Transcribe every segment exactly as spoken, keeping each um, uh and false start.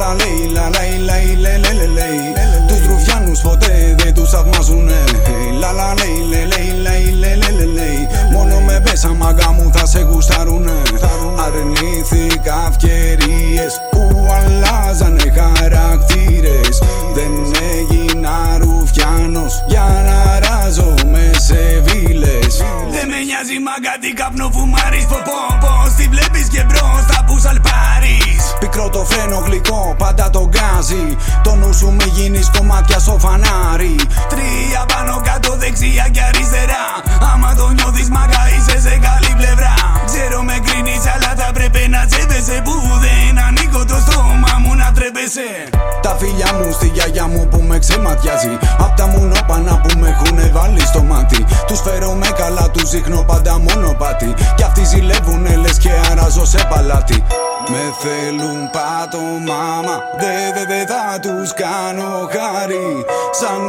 Λα λέει, λα λέει, λέει, λέει, λέει, λέει. Τους Ρουφιάνους ποτέ δεν τους θαυμάζουνε. Λα λα λέει, λέει, λέει, λέει, λέει. Μόνο με πέσα μάγκα μου θα σε γουστάρουνε. Αρνήθηκα ευκαιρίες που αλλάζανε χαρακτήρες. Δεν έγινα Ρουφιάνος για να ράζομαι σε βίλες. Δεν με νοιάζει μάγκα τι καπνό φουμάρεις. Πως τη βλέπεις και μπρος θα που σαλπάρεις. Πικρό το φρένο γλυκό πάντα το γκάζι. Το νου σου μη γίνεις κομμάτια στο φανάρι. Τρία πάνω κάτω δεξιά και αριστερά. Άμα το νιώθεις μάγκα είσαι σε καλή πλευρά. Ξέρω με κρίνεις αλλά θα πρέπει να τσέπεσαι. Που δεν ανοίγω το στόμα μου να τρέπεσαι. Τα φιλιά μου στη γιαγιά μου που με ξεματιάζει. Απ' τα μουνόπανα που με έχουνε βάλει στο μάτι. Τους φέρομαι καλά, τους δείχνω πάντα μονοπάτι. Κι αυτοί ζηλεύουνε λες και αράζω σε παλάτι. Με θέλουν πάτο μάμα, δε δε δε θα τους κάνω χάρη. Σαν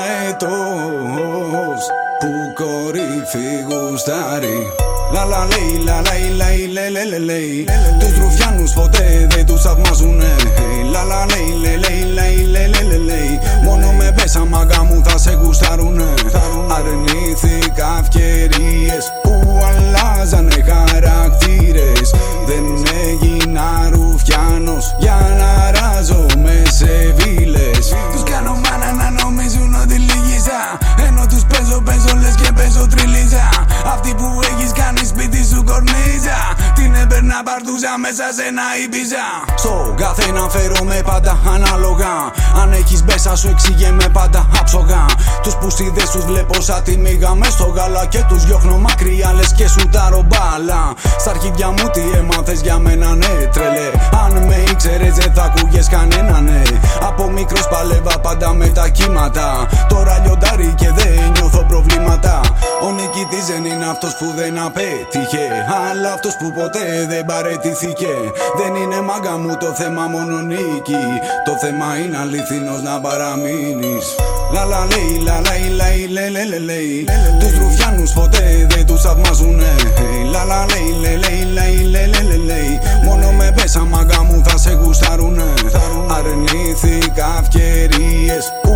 αετός που κορύφη γουστάρει. Λα λα λέει, λα λέει, λέει, λέει, λέει, λέει. Τους Ρουφιάνους ποτέ δεν τους θαυμάζουνε. Λα λα λέει, λέει, λέει, λέει, λέει. Μόνο με πέσα μάγκα μου θα σε γουστάρουνε. Αρνήθηκα ευκαιρίες που αλλάζανε χαρακτήρες. Δεν έγινα Ρουφιάνος για να ράζομαι σε βίλες. Τους κάνω μάνα να νομίζουν ότι λύγησα. Ενώ τους παίζω παίζω λες και παίζω τριλίζα. Αυτή που έχεις κάνει σπίτι σου κορνίζα. Την έπαιρνα παρτούζα μέσα σε ένα Ιμπίζα. Στο καθένα φέρομαι πάντα ανάλογα. Αν έχεις μπέσα σου εξηγέ με πάντα άψογα. Τους πουσίδες τους βλέπω σαν τη μίγα μες στο γάλα. Και τους διώχνω μακριά λες και σου τάρω μπάλα. Στα αρχίδια μου τι έμαθες για μένα ναι τρελέ. Αν με ήξερες δεν θα ακούγες κανένα ναι. Από μικρός παλεύα πάντα με τα κύματα. Τώρα λιοντάρι και δεν νιώθω προβλήματα. Ο νικητής δεν είναι αυτός που δεν απέτυχε, αλλά αυτός που ποτέ δεν παραιτηθήκε. Δεν είναι μάγκα μου το θέμα μόνο νίκη. Το θέμα είναι αληθινός να παραμείνεις. Λα λα λέει, λα λέει, λέει, λέει, λέει, λέει. Τους Ρουφιάνους ποτέ δεν τους θαυμάζουνε. Λα λα λέει, λέει, λέει, λέει, λέει. Μόνο με πέσα μάγκα μου θα σε γουστάρουνε. Αρνήθηκα ευκαιρίες που